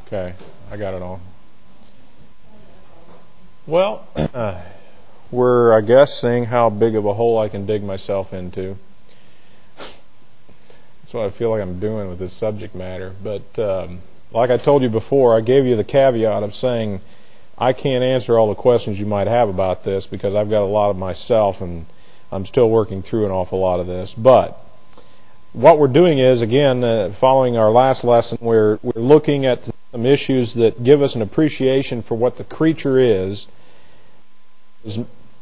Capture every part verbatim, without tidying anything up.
Okay, I got it on. Well, uh, we're, I guess, seeing how big of a hole I can dig myself into. That's what I feel like I'm doing with this subject matter. But um, like I told you before, I gave you the caveat of saying I can't answer all the questions you might have about this because I've got a lot of myself and I'm still working through an awful lot of this. But what we're doing is, again, uh, following our last lesson, we're, we're looking at some issues that give us an appreciation for what the creature is. It's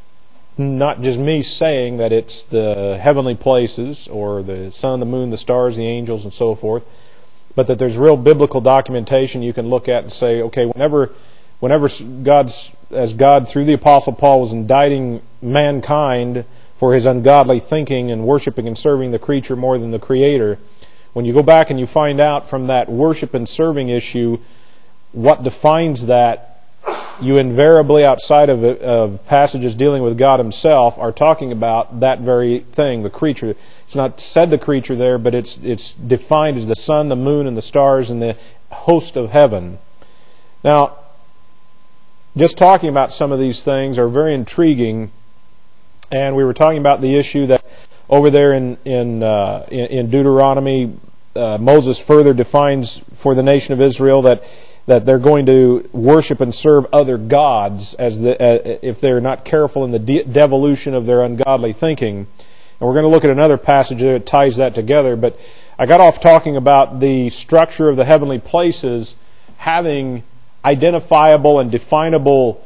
not just me saying that it's the heavenly places or the sun, the moon, the stars, the angels, and so forth, but that there's real biblical documentation you can look at and say, okay, whenever, whenever God's, as God through the Apostle Paul was indicting mankind for his ungodly thinking and worshiping and serving the creature more than the Creator, when you go back and you find out from that worship and serving issue what defines that, you invariably, outside of, of passages dealing with God Himself, are talking about that very thing, the creature. It's not said the creature there, but it's it's defined as the sun, the moon, and the stars, and the host of heaven. Now, just talking about some of these things are very intriguing, and we were talking about the issue that over there in in uh, in, in Deuteronomy, uh, Moses further defines for the nation of Israel that. that they're going to worship and serve other gods as the, uh, if they're not careful in the de- devolution of their ungodly thinking. And we're going to look at another passage that ties that together. But I got off talking about the structure of the heavenly places having identifiable and definable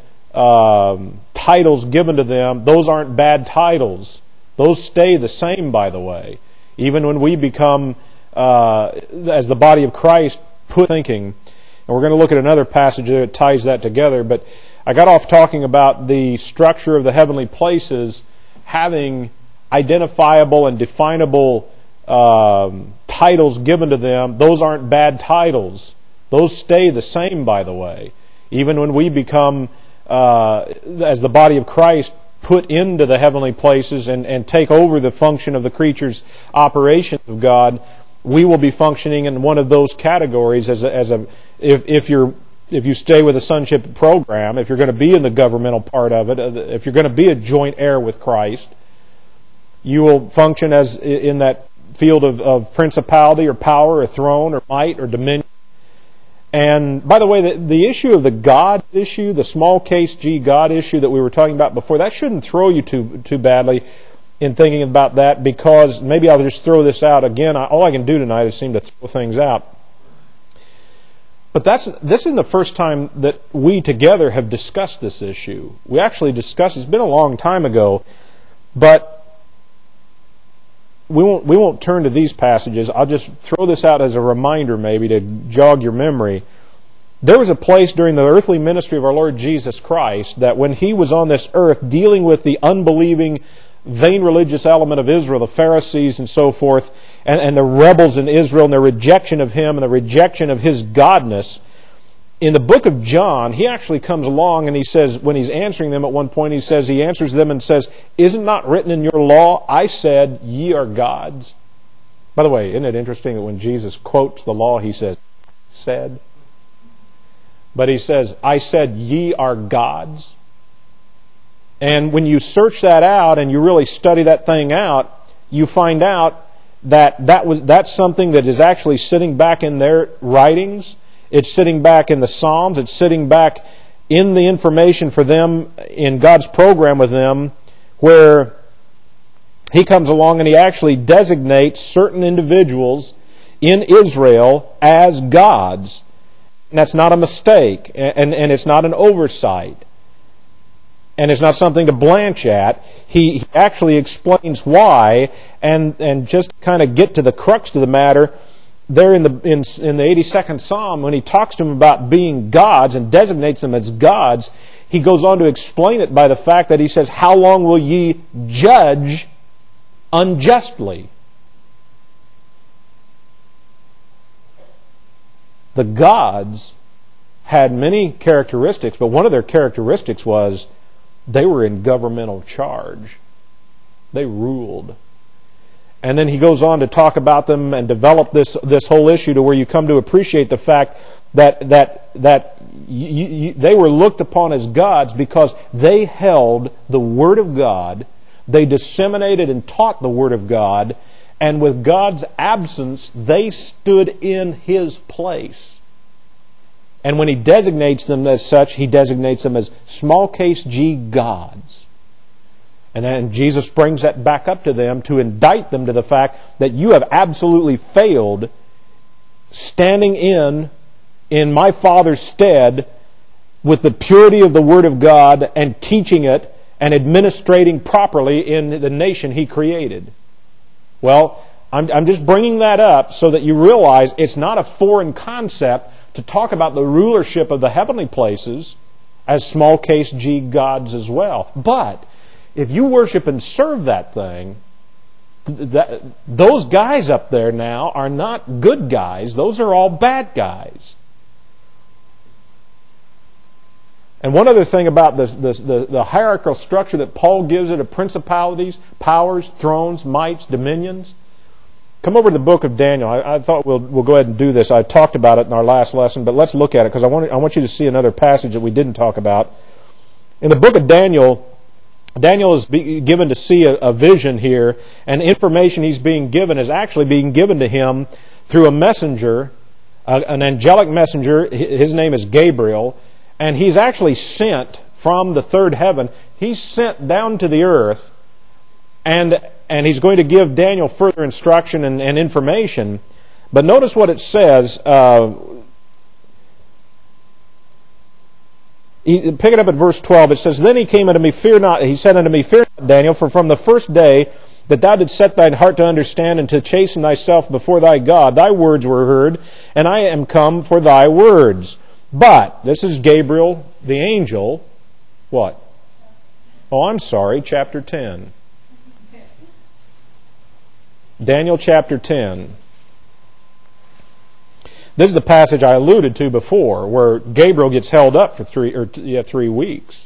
um, titles given to them. Those aren't bad titles. Those stay the same, by the way. Even when we become, uh, as the body of Christ, put thinking. And we're going to look at another passage that ties that together. But I got off talking about the structure of the heavenly places having identifiable and definable um, titles given to them. Those aren't bad titles. Those stay the same, by the way. Even when we become, uh, as the body of Christ, put into the heavenly places and, and take over the function of the creature's operations of God, we will be functioning in one of those categories as a, as a if if you're if you stay with the sonship program, if you're going to be in the governmental part of it, if you're going to be a joint heir with Christ, you will function as in that field of, of principality or power or throne or might or dominion. And by the way, the, the issue of the God issue, the small case G God issue that we were talking about before, that shouldn't throw you too too badly in thinking about that, because maybe I'll just throw this out again. All I can do tonight is seem to throw things out. But that's this isn't the first time that we together have discussed this issue. We actually discussed, it's been a long time ago, but we won't we won't turn to these passages. I'll just throw this out as a reminder, maybe to jog your memory. There was a place during the earthly ministry of our Lord Jesus Christ that when He was on this earth dealing with the unbelieving, vain religious element of Israel, the Pharisees and so forth, and, and the rebels in Israel and their rejection of Him and the rejection of His godness. In the book of John, He actually comes along and He says, when He's answering them at one point, He says, He answers them and says, "Isn't not written in your law, I said, ye are gods?" By the way, isn't it interesting that when Jesus quotes the law, He says, said? But He says, "I said, ye are gods." And when you search that out and you really study that thing out, you find out that that was that's something that is actually sitting back in their writings. It's sitting back in the Psalms. It's sitting back in the information for them in God's program with them, where He comes along and He actually designates certain individuals in Israel as gods. And that's not a mistake, and, and it's not an oversight. And it's not something to blanch at. He, he actually explains why, and and just kind of get to the crux of the matter. There in the in, in the eighty-second Psalm, when he talks to them about being gods and designates them as gods, he goes on to explain it by the fact that he says, "How long will ye judge unjustly?" The gods had many characteristics, but one of their characteristics was they were in governmental charge. They ruled. And then he goes on to talk about them and develop this this whole issue to where you come to appreciate the fact that that that you, you, they were looked upon as gods because they held the Word of God, they disseminated and taught the Word of God, and with God's absence, they stood in His place. And when He designates them as such, He designates them as small case G gods. And then Jesus brings that back up to them to indict them to the fact that you have absolutely failed standing in, in my Father's stead with the purity of the Word of God and teaching it and administrating properly in the nation He created. Well, I'm, I'm just bringing that up so that you realize it's not a foreign concept to talk about the rulership of the heavenly places as small case G gods as well. But if you worship and serve that thing, that, those guys up there now are not good guys. Those are all bad guys. And one other thing about this, this, the, the hierarchical structure that Paul gives it of principalities, powers, thrones, mights, dominions. Come over to the book of Daniel. I, I thought we'll, we'll go ahead and do this. I talked about it in our last lesson, but let's look at it because I want, I want you to see another passage that we didn't talk about. In the book of Daniel, Daniel is given to see a, a vision here, and information he's being given is actually being given to him through a messenger, uh, an angelic messenger. His name is Gabriel, and he's actually sent from the third heaven. He's sent down to the earth, and and he's going to give Daniel further instruction and, and information. But notice what it says. Uh, He, pick it up at verse twelve. It says, Then he came unto me, fear not. He said unto me, Fear not, Daniel, for from the first day that thou didst set thine heart to understand and to chasten thyself before thy God, thy words were heard, and I am come for thy words. But, this is Gabriel, the angel, what? Oh, I'm sorry, chapter ten. Daniel chapter ten. This is the passage I alluded to before, where Gabriel gets held up for three or yeah, three weeks.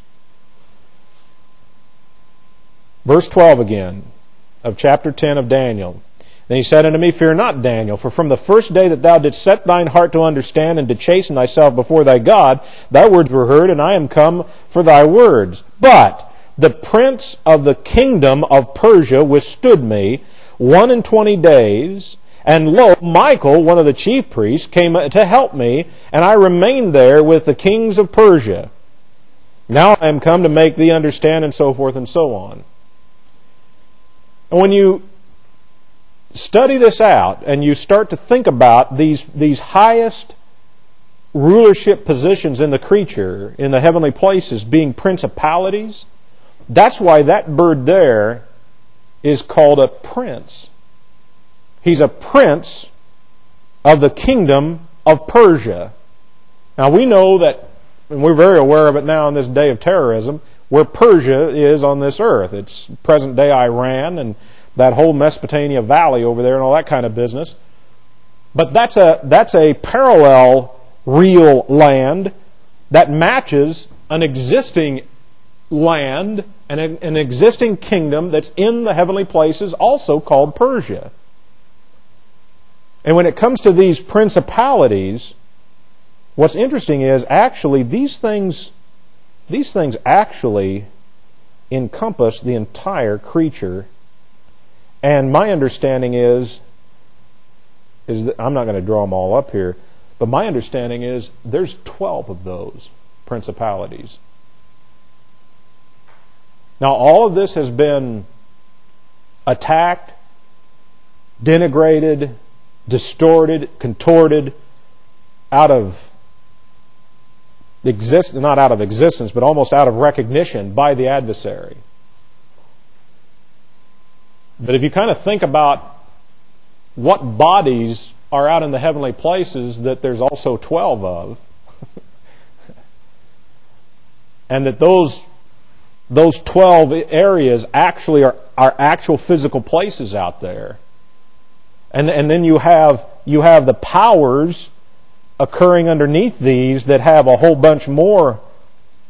Verse twelve again of chapter ten of Daniel. Then he said unto me, Fear not, Daniel, for from the first day that thou didst set thine heart to understand and to chasten thyself before thy God, thy words were heard, and I am come for thy words. But the prince of the kingdom of Persia withstood me one and twenty days. And lo, Michael, one of the chief priests, came to help me, and I remained there with the kings of Persia. Now I am come to make thee understand, and so forth and so on. And when you study this out, and you start to think about these, these highest rulership positions in the creature, in the heavenly places, being principalities, that's why that bird there is called a prince. He's a prince of the kingdom of Persia. Now we know that, and we're very aware of it now in this day of terrorism, where Persia is on this earth. It's present-day Iran and that whole Mesopotamia valley over there and all that kind of business. But that's a that's a parallel real land that matches an existing land and an, an existing kingdom that's in the heavenly places, also called Persia. And when it comes to these principalities, what's interesting is actually these things, these things actually encompass the entire creature. And my understanding is, is that, I'm not going to draw them all up here, but my understanding is there's twelve of those principalities. Now all of this has been attacked, denigrated, distorted, contorted, out of exist not out of existence, but almost out of recognition by the adversary. But if you kind of think about what bodies are out in the heavenly places that there's also twelve of, and that those those twelve areas actually are, are actual physical places out there. And, and then you have you have the powers occurring underneath these that have a whole bunch more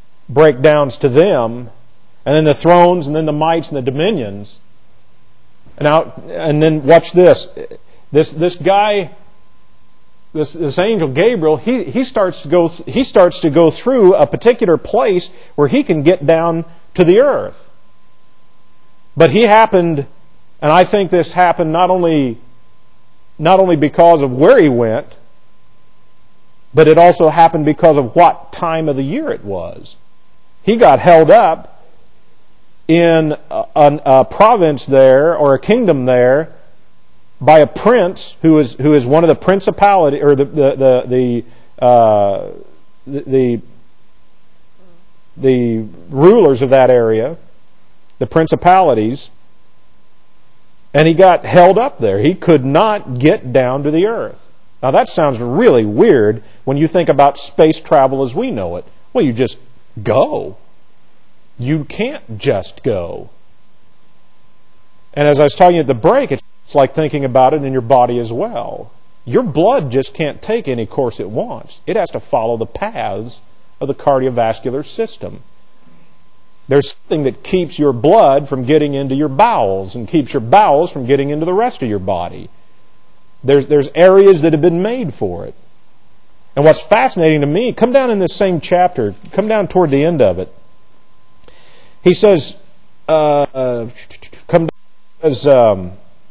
breakdowns to them, and then the thrones, and then the mights and the dominions. Now, and then watch this. This this guy, this this angel Gabriel, he he starts to go he starts to go through a particular place where he can get down to the earth. But he happened, and I think this happened not only not only because of where he went, but it also happened because of what time of the year it was. He got held up in a, a, a province there, or a kingdom there, by a prince who is who is one of the principality, or the the the the, uh, the the the rulers of that area, the principalities, and he got held up there. He could not get down to the earth. Now that sounds really weird when you think about space travel as we know it. Well, you just go. You can't just go. And as I was telling you at the break, it's like thinking about it in your body as well. Your blood just can't take any course it wants. It has to follow the paths of the cardiovascular system. There's something that keeps your blood from getting into your bowels and keeps your bowels from getting into the rest of your body. There's, there's areas that have been made for it. And what's fascinating to me, come down in this same chapter, come down toward the end of it. He says, uh, uh, come down, says, um,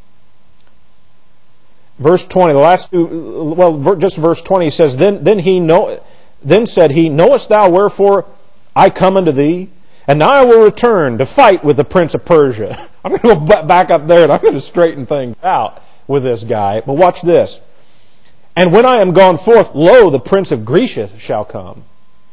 verse twenty, the last two, well, just verse twenty, he says, Then, then he know, then said he, Knowest thou wherefore I come unto thee? And now I will return to fight with the prince of Persia. I'm going to go back up there and I'm going to straighten things out with this guy. But watch this. And when I am gone forth, lo, the prince of Grecia shall come.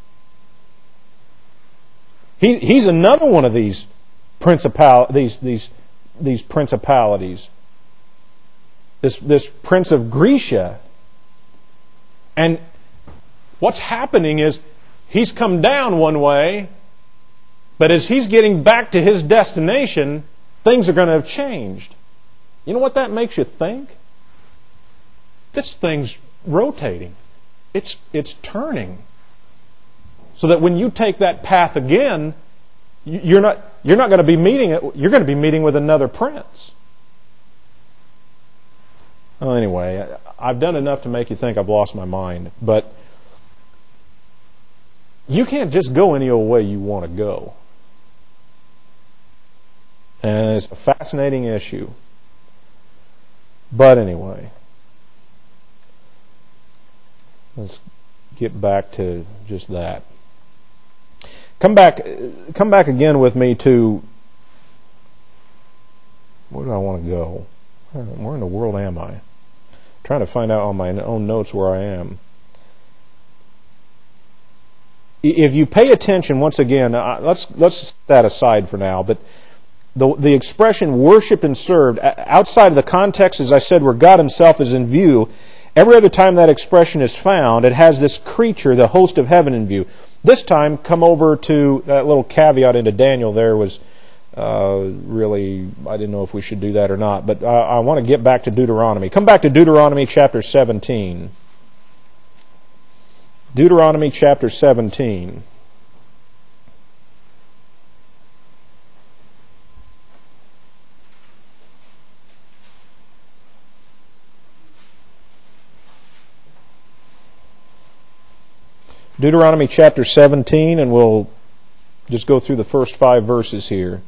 He, he's another one of these principal these these these principalities. This this prince of Grecia. And what's happening is he's come down one way, but as he's getting back to his destination, things are going to have changed. You know what that makes you think? This thing's rotating. It's it's turning. So that when you take that path again, you're not you're not going to be meeting it. You're going to be meeting with another prince. Well, anyway, I've done enough to make you think I've lost my mind. But you can't just go any old way you want to go. And it's a fascinating issue. But anyway, let's get back to just that. Come back, come back again with me to, where do I want to go? Where in the world am I? I'm trying to find out on my own notes where I am. If you pay attention, once again, let's let's set that aside for now, but the the expression worshipped and served, outside of the context, as I said, where God Himself is in view, every other time that expression is found, it has this creature, the host of heaven, in view. This time, come over to that little caveat into Daniel there was uh, really, I didn't know if we should do that or not, but I, I want to get back to Deuteronomy. Come back to Deuteronomy chapter seventeen. Deuteronomy chapter seventeen. Deuteronomy chapter seventeen, and we'll just go through the first five verses here.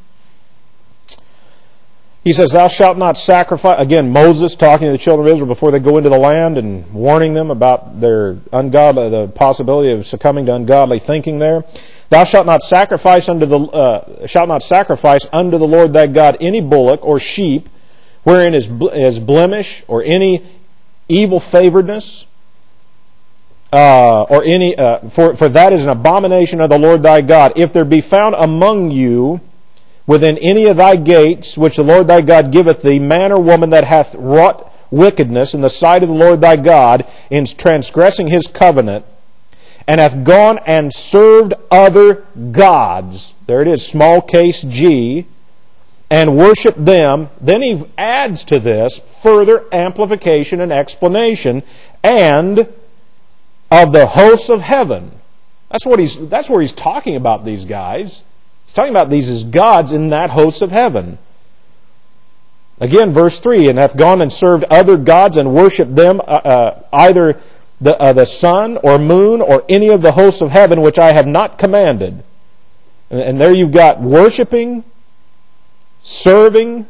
He says, Thou shalt not sacrifice, again, Moses talking to the children of Israel before they go into the land and warning them about their ungodly, the possibility of succumbing to ungodly thinking there. Thou shalt not sacrifice unto the uh, shalt not sacrifice unto the Lord thy God any bullock or sheep wherein is, is blemish or any evil favoredness. Uh, or any, uh, for, for that is an abomination of the Lord thy God. If there be found among you within any of thy gates, which the Lord thy God giveth thee, man or woman that hath wrought wickedness in the sight of the Lord thy God, in transgressing His covenant, and hath gone and served other gods, there it is, small case G, and worshipped them, then he adds to this further amplification and explanation, and of the hosts of heaven. That's what he's. That's where he's talking about these guys. He's talking about these as gods in that host of heaven. Again, verse three, and hath gone and served other gods and worshipped them, uh, uh, either the, uh, the sun or moon or any of the hosts of heaven, which I have not commanded. And, and there you've got worshiping, serving,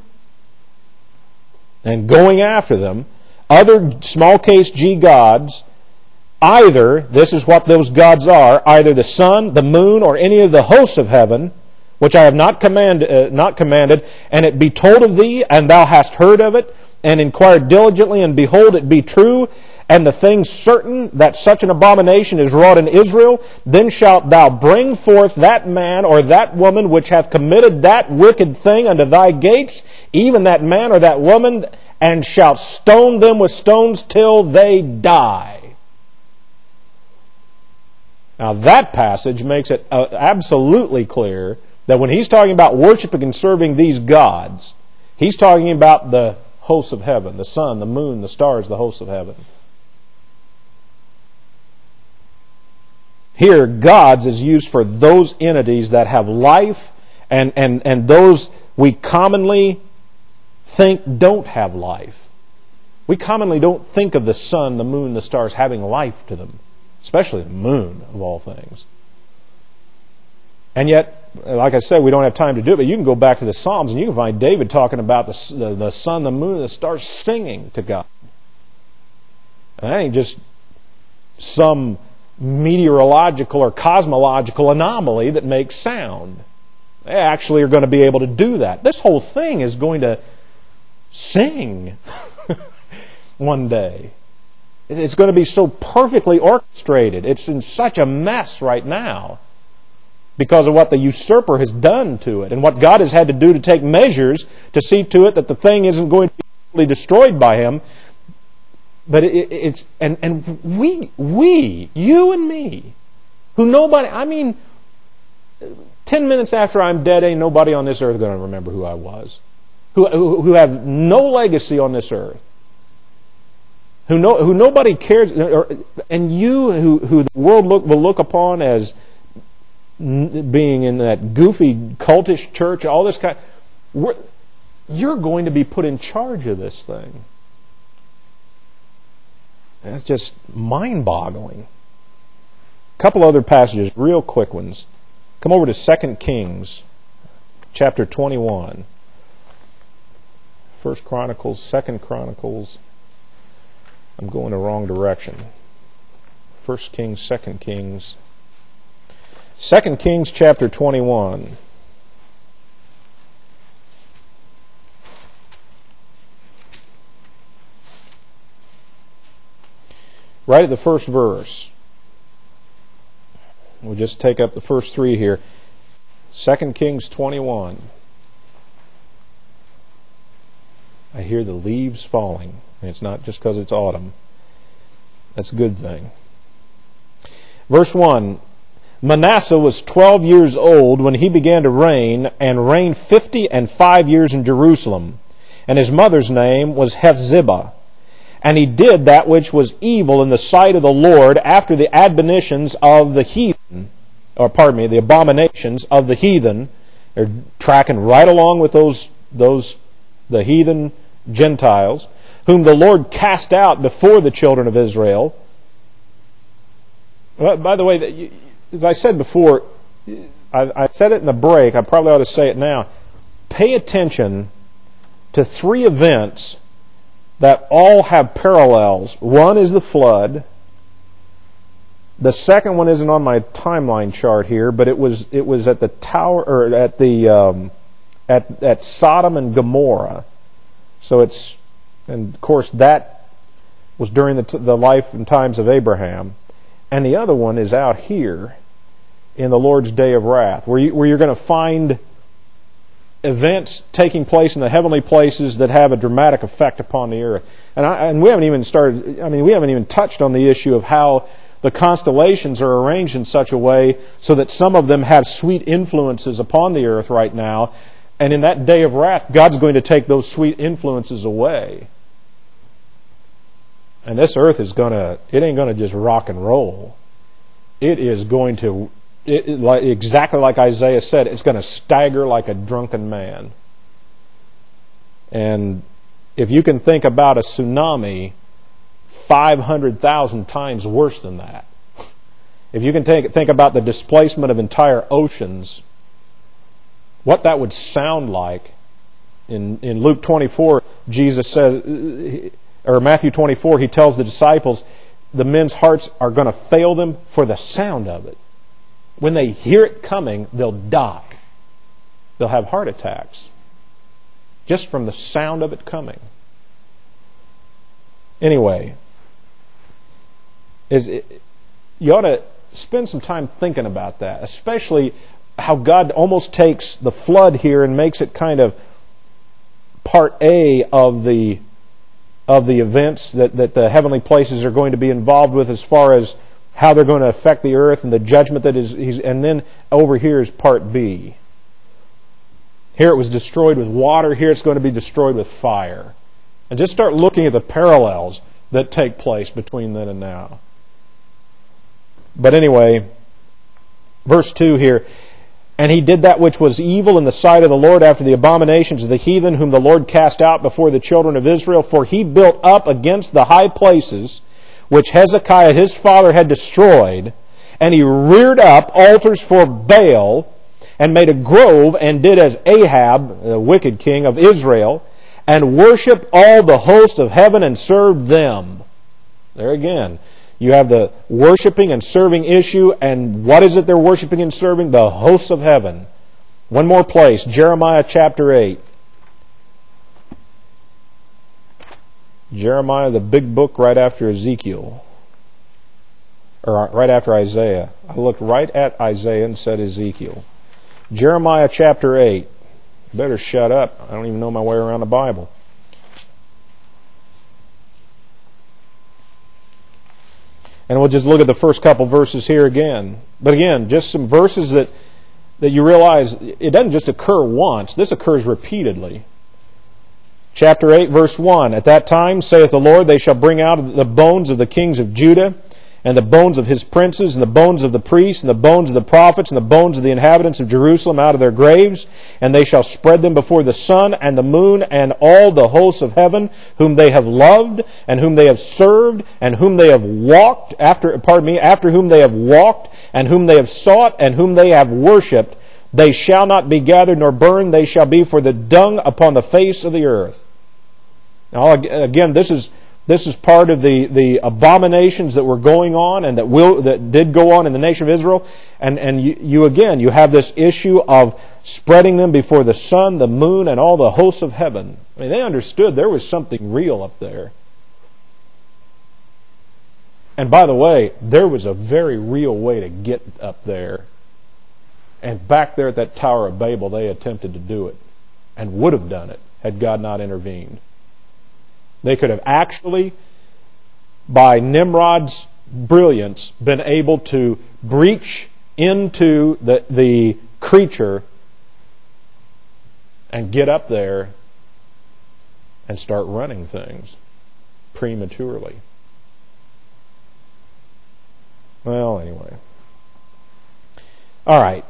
and going after them. Other small case G gods, either, this is what those gods are, either the sun, the moon, or any of the hosts of heaven, which I have not command, uh, not commanded, and it be told of thee, and thou hast heard of it, and inquired diligently, and behold, it be true, and the thing certain that such an abomination is wrought in Israel, then shalt thou bring forth that man or that woman which hath committed that wicked thing unto thy gates, even that man or that woman, and shalt stone them with stones till they die. Now that passage makes it uh, absolutely clear that when he's talking about worshiping and serving these gods, he's talking about the hosts of heaven, the sun, the moon, the stars, the hosts of heaven. Here, gods is used for those entities that have life and, and, and those we commonly think don't have life. We commonly don't think of the sun, the moon, the stars having life to them, especially the moon, of all things. And yet, like I said, we don't have time to do it, but you can go back to the Psalms and you can find David talking about the, the, the sun, the moon, and the stars singing to God. And that ain't just some meteorological or cosmological anomaly that makes sound. They actually are going to be able to do that. This whole thing is going to sing one day. It's going to be so perfectly orchestrated. It's in such a mess right now because of what the usurper has done to it and what God has had to do to take measures to see to it that the thing isn't going to be totally destroyed by him. But it, it's and and we we you and me, who nobody. I mean, ten minutes after I'm dead, ain't nobody on this earth going to remember who I was. Who who, who have no legacy on this earth. Who no who nobody cares. Or, and you who who the world look will look upon as being in that goofy cultish church, all this kind. We're, you're going to be put in charge of this thing. That's just mind-boggling. A couple other passages, real quick ones. Come over to Second Kings, chapter twenty-one. First Chronicles, Second Chronicles. I'm going the wrong direction. First Kings, Second Kings. Second Kings, chapter twenty-one. Right at the first verse. We'll just take up the first three here. Second Kings twenty-one. I hear the leaves falling. And it's not just because it's autumn. That's a good thing. Verse one. Manasseh was twelve years old when he began to reign, and reigned fifty and five years in Jerusalem. And his mother's name was Hephzibah. And he did that which was evil in the sight of the Lord after the admonitions of the heathen, or pardon me, the abominations of the heathen. They're tracking right along with those, those the heathen Gentiles, whom the Lord cast out before the children of Israel. Well, by the way, as I said before, I, I said it in the break, I probably ought to say it now. Pay attention to three events that all have parallels. One is the flood. The second one isn't on my timeline chart here, but it was it was at the tower or at the um, at at Sodom and Gomorrah. So it's, and of course that was during the the life and times of Abraham, and the other one is out here in the Lord's day of wrath, where you where you're going to find events taking place in the heavenly places that have a dramatic effect upon the earth. And, I, and we haven't even started, I mean, we haven't even touched on the issue of how the constellations are arranged in such a way so that some of them have sweet influences upon the earth right now. And in that day of wrath, God's going to take those sweet influences away. And this earth is going to, it ain't going to just rock and roll. It is going to It, it, like, exactly like Isaiah said, it's going to stagger like a drunken man. And if you can think about a tsunami five hundred thousand times worse than that, if you can take, think about the displacement of entire oceans, what that would sound like. In, in Luke twenty-four, Jesus says, or Matthew twenty-four, he tells the disciples, the men's hearts are going to fail them for the sound of it. When they hear it coming, they'll die. They'll have heart attacks just from the sound of it coming. Anyway, is it, you ought to spend some time thinking about that, especially how God almost takes the flood here and makes it kind of part A of the of the events that, that the heavenly places are going to be involved with, as far as how they're going to affect the earth and the judgment that is, he's, and then over here is part B. Here it was destroyed with water, here it's going to be destroyed with fire. And just start looking at the parallels that take place between then and now. But anyway, verse two here, and he did that which was evil in the sight of the Lord after the abominations of the heathen, whom the Lord cast out before the children of Israel. For he built up against the high places, which Hezekiah his father had destroyed, and he reared up altars for Baal, and made a grove, and did as Ahab, the wicked king of Israel, and worshipped all the host of heaven, and served them. There again, you have the worshiping and serving issue, and what is it they're worshiping and serving? The hosts of heaven. One more place, Jeremiah chapter eight. Jeremiah, the big book right after Ezekiel. Or right after Isaiah. I looked right at Isaiah and said Ezekiel. Jeremiah chapter eight. Better shut up. I don't even know my way around the Bible. And we'll just look at the first couple verses here again. But again, just some verses that, that you realize it doesn't just occur once. This occurs repeatedly. Chapter eight, verse one. At that time, saith the Lord, they shall bring out the bones of the kings of Judah, and the bones of his princes, and the bones of the priests, and the bones of the prophets, and the bones of the inhabitants of Jerusalem out of their graves, and they shall spread them before the sun and the moon and all the hosts of heaven, whom they have loved, and whom they have served, and whom they have walked after pardon me, after whom they have walked, and whom they have sought, and whom they have worshipped. They shall not be gathered nor burned, they shall be for the dung upon the face of the earth. Now again, this is This is part of the, the abominations that were going on and that will that did go on in the nation of Israel. And, and you, you again, you have this issue of spreading them before the sun, the moon, and all the hosts of heaven. I mean, they understood there was something real up there. And by the way, there was a very real way to get up there. And back there at that Tower of Babel, they attempted to do it and would have done it had God not intervened. They could have actually, by Nimrod's brilliance, been able to breach into the, the creature and get up there and start running things prematurely. Well, anyway. All right.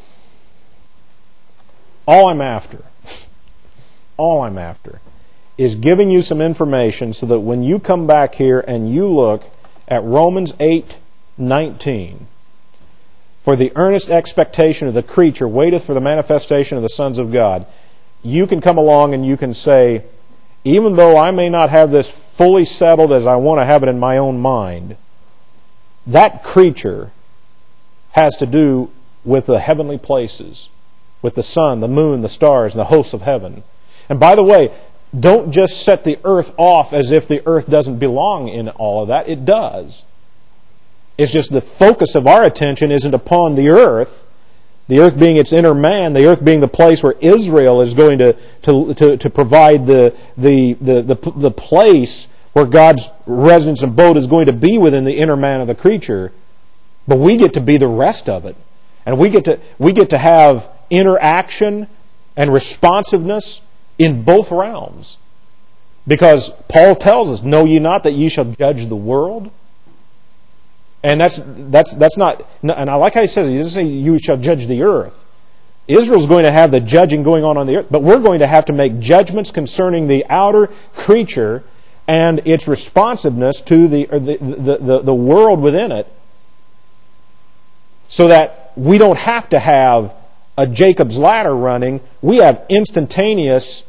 All I'm after, all I'm after is giving you some information so that when you come back here and you look at Romans eight nineteen, for the earnest expectation of the creature waiteth for the manifestation of the sons of God, you can come along and you can say, even though I may not have this fully settled as I want to have it in my own mind, that creature has to do with the heavenly places, with the sun, the moon, the stars, and the hosts of heaven. And by the way, don't just set the earth off as if the earth doesn't belong in all of that. It does. It's just the focus of our attention isn't upon the earth, the earth being its inner man, the earth being the place where Israel is going to, to, to, to provide the, the, the, the, the place where God's residence and abode is going to be within the inner man of the creature. But we get to be the rest of it. And we get to, we get to have interaction and responsiveness in both realms. Because Paul tells us, know ye not that ye shall judge the world? And that's that's that's not, and I like how he says, he doesn't say you shall judge the earth. Israel's going to have the judging going on on the earth, but we're going to have to make judgments concerning the outer creature and its responsiveness to the, the, the, the, the world within it, so that we don't have to have a Jacob's ladder running. We have instantaneous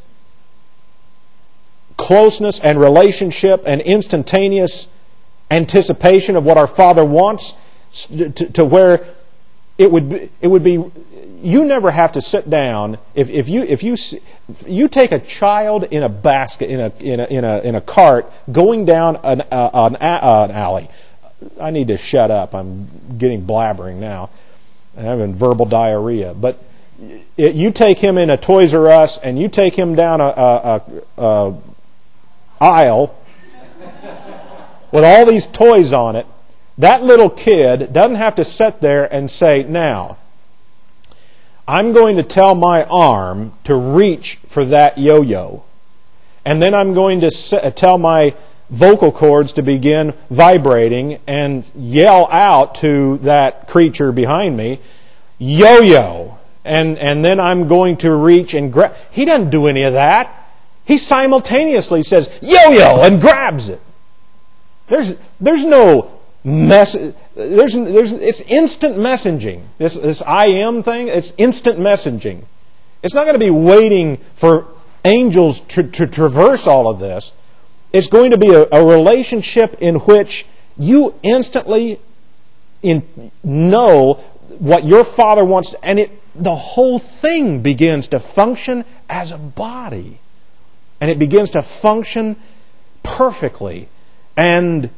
closeness and relationship and instantaneous anticipation of what our Father wants, to, to where it would be, it would be you never have to sit down. If, if you if you if you take a child in a basket in a in a in a, in a cart going down an, uh, an, uh, an alley. I need to shut up. I'm getting blabbering now. I'm having verbal diarrhea. But it, you take him in a Toys R Us and you take him down a, a, a, a aisle with all these toys on it. That little kid doesn't have to sit there and say, now, I'm going to tell my arm to reach for that yo-yo. And then I'm going to tell my vocal cords to begin vibrating and yell out to that creature behind me, yo-yo. And, and then I'm going to reach and grab. He doesn't do any of that. He simultaneously says, yo-yo, and grabs it. There's, there's no mess. There's, there's, it's instant messaging. This, this I am thing, it's instant messaging. It's not going to be waiting for angels to, to traverse all of this. It's going to be a, a relationship in which you instantly in, know what your Father wants, to, and it, the whole thing begins to function as a body. And it begins to function perfectly. And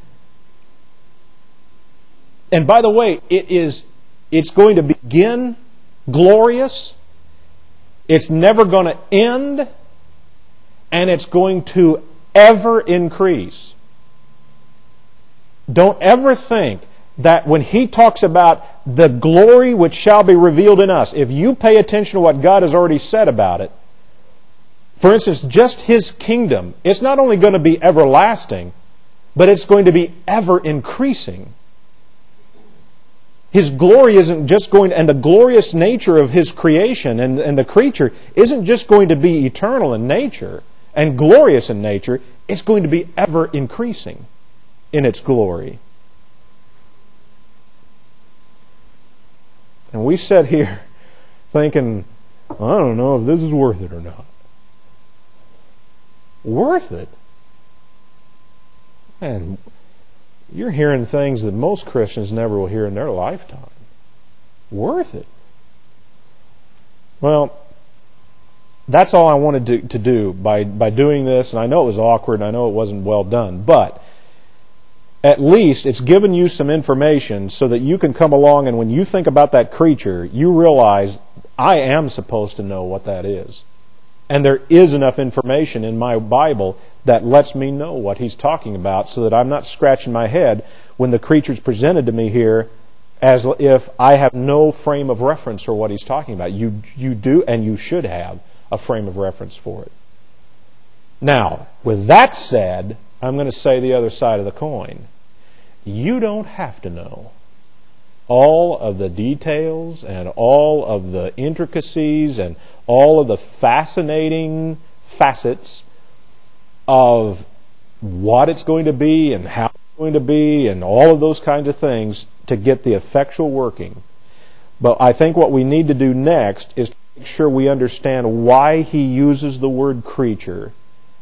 And by the way, it is it's going to begin glorious. It's never going to end, and it's going to ever increase. Don't ever think that when He talks about the glory which shall be revealed in us, if you pay attention to what God has already said about it, for instance, just His kingdom, it's not only going to be everlasting, but it's going to be ever increasing. His glory isn't just going to, and the glorious nature of His creation and, and the creature isn't just going to be eternal in nature and glorious in nature. It's going to be ever increasing in its glory. And we sit here thinking, I don't know if this is worth it or not. Worth it? And you're hearing things that most Christians never will hear in their lifetime. Worth it? Well, that's all I wanted to, to do by, by doing this. And I know it was awkward and I know it wasn't well done. But at least it's given you some information so that you can come along and when you think about that creature, you realize I am supposed to know what that is. And there is enough information in my Bible that lets me know what He's talking about so that I'm not scratching my head when the creature's presented to me here as if I have no frame of reference for what He's talking about. You, you do, and you should have a frame of reference for it. Now, with that said, I'm going to say the other side of the coin. You don't have to know all of the details and all of the intricacies and all of the fascinating facets of what it's going to be and how it's going to be and all of those kinds of things to get the effectual working. But I think what we need to do next is to make sure we understand why He uses the word creature,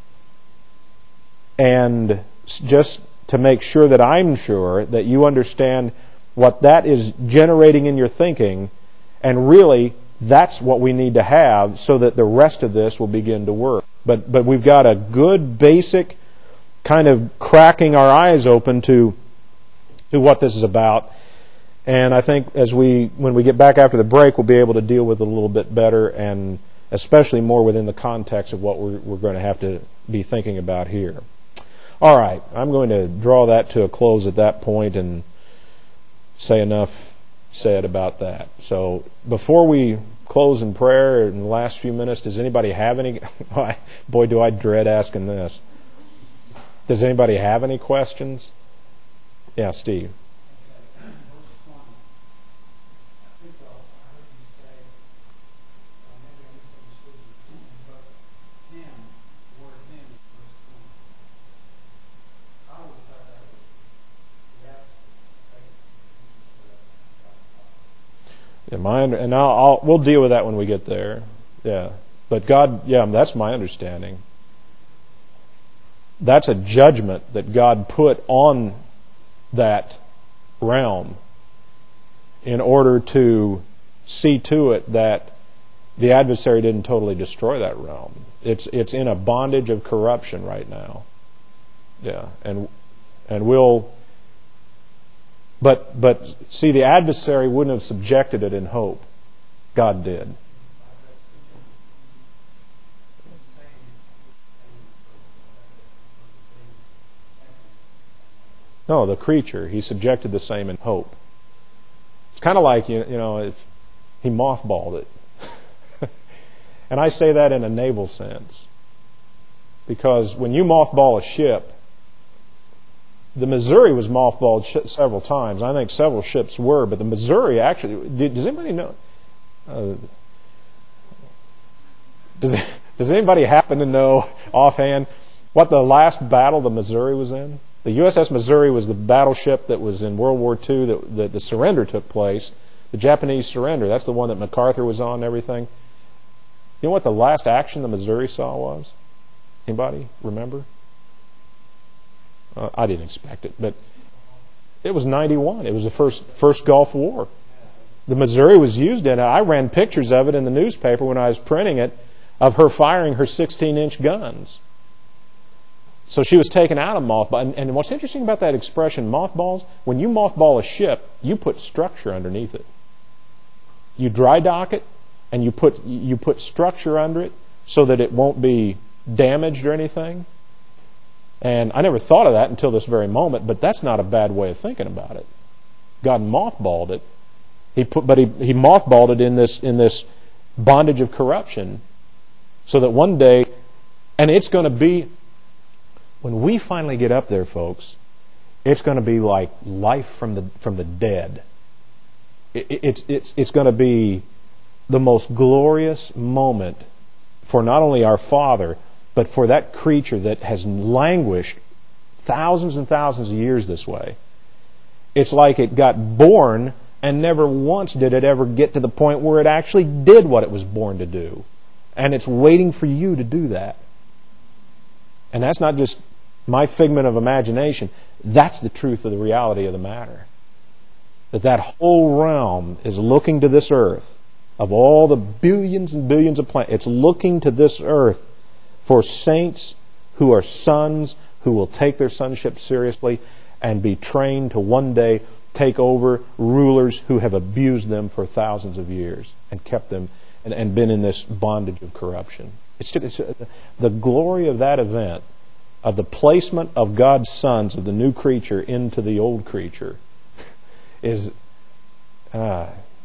and just to make sure that I'm sure that you understand what that is generating in your thinking, and really that's what we need to have so that the rest of this will begin to work. But but we've got a good basic kind of cracking our eyes open to to what this is about. And I think as we when we get back after the break, we'll be able to deal with it a little bit better, and especially more within the context of what we're, we're going to have to be thinking about here. All right, I'm going to draw that to a close at that point and say enough said about that. So before we close in prayer in the last few minutes, does anybody have any... Boy, do I dread asking this. Does anybody have any questions? Yeah, Steve. Yeah, my under, and I'll, I'll we'll deal with that when we get there. Yeah, but God, yeah, that's my understanding. That's a judgment that God put on that realm in order to see to it that the adversary didn't totally destroy that realm. It's it's in a bondage of corruption right now. Yeah, and and we'll. But but see, the adversary wouldn't have subjected it in hope. God did. No, the creature. He subjected the same in hope. It's kind of like, you, you know, if he mothballed it. And I say that in a naval sense. Because when you mothball a ship, the Missouri was mothballed sh- several times. I think several ships were, but the Missouri actually... Did, does anybody know... Uh, does, does anybody happen to know offhand what the last battle the Missouri was in? The U S S Missouri was the battleship that was in World War Two that, that the surrender took place. The Japanese surrender. That's the one that MacArthur was on and everything. You know what the last action the Missouri saw was? Anybody remember? Uh, I didn't expect it, but it was ninety-one. It was the first first Gulf War. The Missouri was used in it. I ran pictures of it in the newspaper when I was printing it, of her firing her sixteen-inch guns. So she was taken out of mothball. And, and what's interesting about that expression, mothballs, when you mothball a ship, you put structure underneath it. You dry dock it, and you put you put structure under it so that it won't be damaged or anything. And I never thought of that until this very moment, but that's not a bad way of thinking about it. God mothballed it. He put, but he, he mothballed it in this in this bondage of corruption, so that one day, and it's going to be, when we finally get up there, folks, it's going to be like life from the from the dead. It, it's it's it's going to be the most glorious moment for not only our Father, but for that creature that has languished thousands and thousands of years this way. It's like it got born and never once did it ever get to the point where it actually did what it was born to do. And it's waiting for you to do that. And that's not just my figment of imagination. That's the truth of the reality of the matter. That that whole realm is looking to this earth. Of all the billions and billions of planets, it's looking to this earth for saints who are sons, who will take their sonship seriously and be trained to one day take over rulers who have abused them for thousands of years and kept them and, and been in this bondage of corruption. It's, it's the glory of that event, of the placement of God's sons, of the new creature into the old creature, is uh,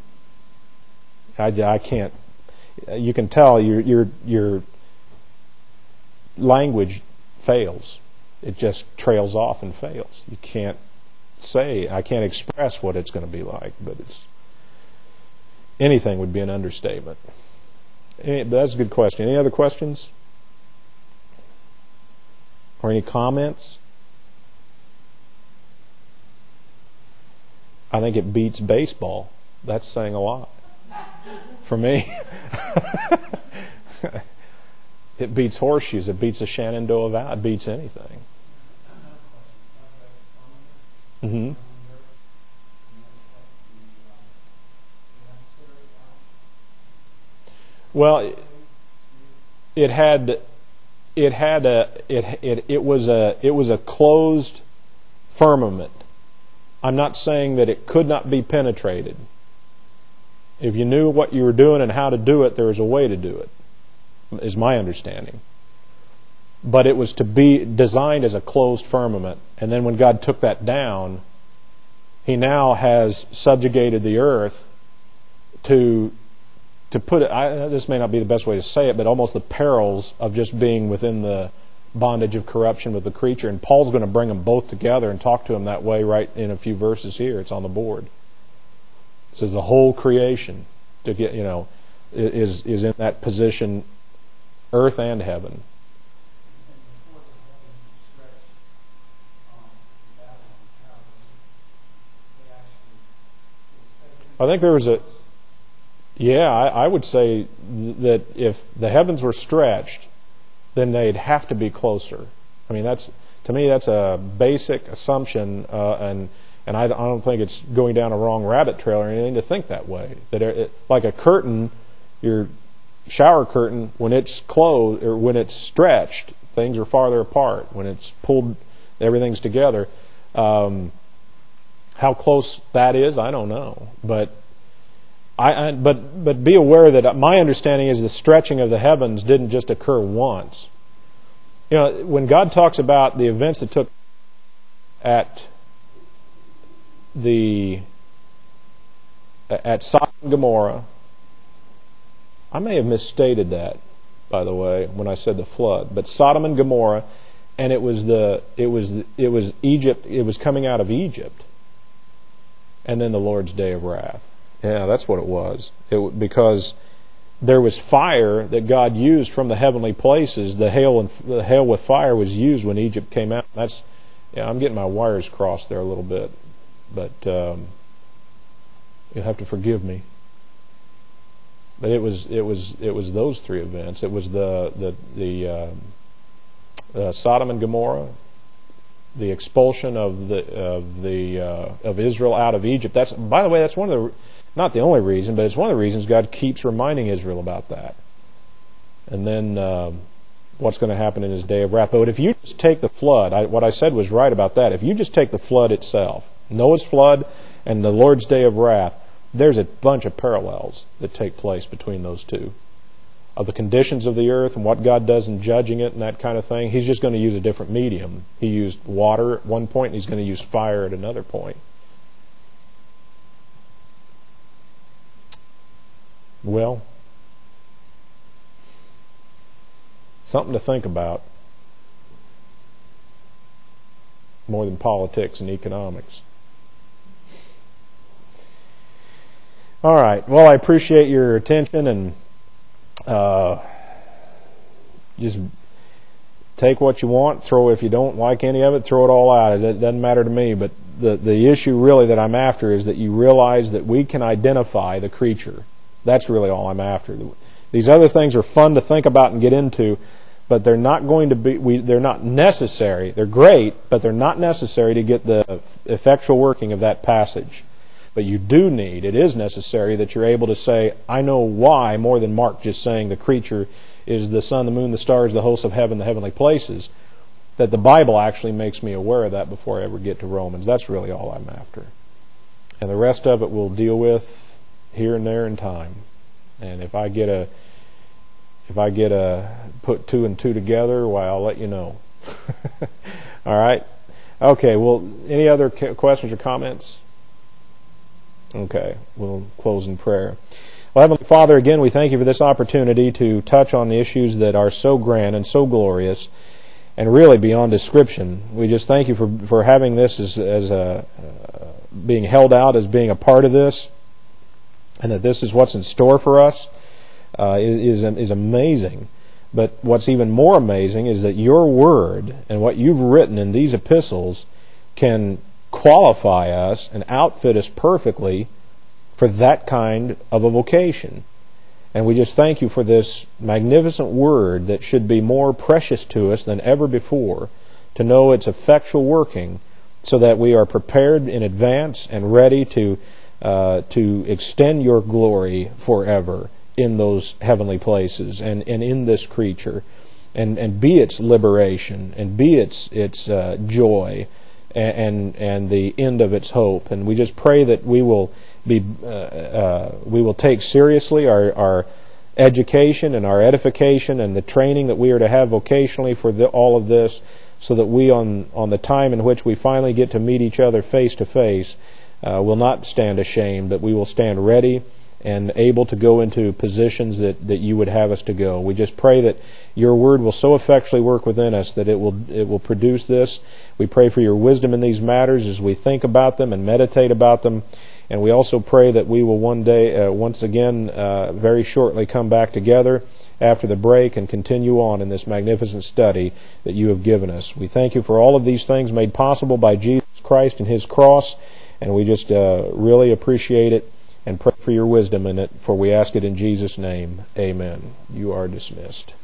I, I can't. You can tell your your your language fails. It just trails off and fails. You can't say, I can't express what it's going to be like, but it's anything would be an understatement. Any, that's a good question. Any other questions? Or any comments? I think it beats baseball. That's saying a lot. For me. It beats horseshoes. It beats the Shenandoah Valley. It beats anything. Mm-hmm. Well, it had, it had a, it it it was a it was a closed firmament. I'm not saying that it could not be penetrated. If you knew what you were doing and how to do it, there was a way to do it, is my understanding. But it was to be designed as a closed firmament. And then when God took that down, He now has subjugated the earth to, to put it, I, this may not be the best way to say it, but almost the perils of just being within the bondage of corruption with the creature. And Paul's going to bring them both together and talk to them that way right in a few verses here. It's on the board. It says the whole creation to get, you know, is is in that position, earth and heaven. I think there was a Yeah, I, I would say that if the heavens were stretched, then they'd have to be closer. I mean, that's to me that's a basic assumption, uh, and and I, I don't think it's going down a wrong rabbit trail or anything to think that way. That it, like a curtain, your shower curtain, when it's closed or when it's stretched, things are farther apart. When it's pulled, everything's together. Um, how close that is, I don't know, but. I, I, but but be aware that my understanding is the stretching of the heavens didn't just occur once. You know, when God talks about the events that took at the at Sodom and Gomorrah, I may have misstated that, by the way, when I said the flood. But Sodom and Gomorrah, and it was the it was it was Egypt. It was coming out of Egypt, and then the Lord's day of wrath. Yeah, that's what it was. It, because there was fire that God used from the heavenly places. The hail and the hail with fire was used when Egypt came out. That's yeah. I'm getting my wires crossed there a little bit, but um, you'll have to forgive me. But it was it was it was those three events. It was the the the uh, uh, Sodom and Gomorrah, the expulsion of the of the uh, of Israel out of Egypt. That's by the way, that's one of the not the only reason, but it's one of the reasons God keeps reminding Israel about that. And then um, what's going to happen in His day of wrath. But if you just take the flood, I, what I said was right about that. If you just take the flood itself, Noah's flood and the Lord's day of wrath, there's a bunch of parallels that take place between those two. Of the conditions of the earth and what God does in judging it and that kind of thing. He's just going to use a different medium. He used water at one point and He's going to use fire at another point. Well, something to think about more than politics and economics. All right. Well, I appreciate your attention, and uh, just take what you want. Throw if you don't like any of it, throw it all out. It doesn't matter to me. But the the issue really that I'm after is that you realize that we can identify the creature. That's really all I'm after. These other things are fun to think about and get into, but they're not going to be. We, they're not necessary. They're great, but they're not necessary to get the effectual working of that passage. But you do need. It is necessary that you're able to say, "I know why," more than Mark just saying the creature is the sun, the moon, the stars, the hosts of heaven, the heavenly places. That the Bible actually makes me aware of that before I ever get to Romans. That's really all I'm after, and the rest of it we'll deal with here and there in time. And if I get a if I get a put two and two together, why, I'll let you know. All right. Okay. Well, any other questions or comments? Okay. We'll close in prayer. Well, Heavenly Father, again, we thank You for this opportunity to touch on the issues that are so grand and so glorious and really beyond description. We just thank You for for having this as as a uh, being held out as being a part of this. And that this is what's in store for us uh, is is amazing. But what's even more amazing is that Your Word and what You've written in these epistles can qualify us and outfit us perfectly for that kind of a vocation. And we just thank You for this magnificent Word that should be more precious to us than ever before, to know its effectual working, so that we are prepared in advance and ready to Uh, to extend Your glory forever in those heavenly places and, and in this creature, and, and be its liberation and be its its uh, joy and, and and the end of its hope. And we just pray that we will be uh, uh, we will take seriously our our education and our edification and the training that we are to have vocationally for the, all of this, so that we on on the time in which we finally get to meet each other face to face, Uh, will not stand ashamed, but we will stand ready and able to go into positions that, that You would have us to go. We just pray that Your Word will so effectually work within us that it will it will produce this. We pray for Your wisdom in these matters as we think about them and meditate about them. And we also pray that we will one day, uh, once again, uh, very shortly come back together after the break and continue on in this magnificent study that You have given us. We thank You for all of these things made possible by Jesus Christ and His cross. And we just uh, really appreciate it. and pray for your wisdom in it, for we ask it in Jesus' name. Amen. You are dismissed.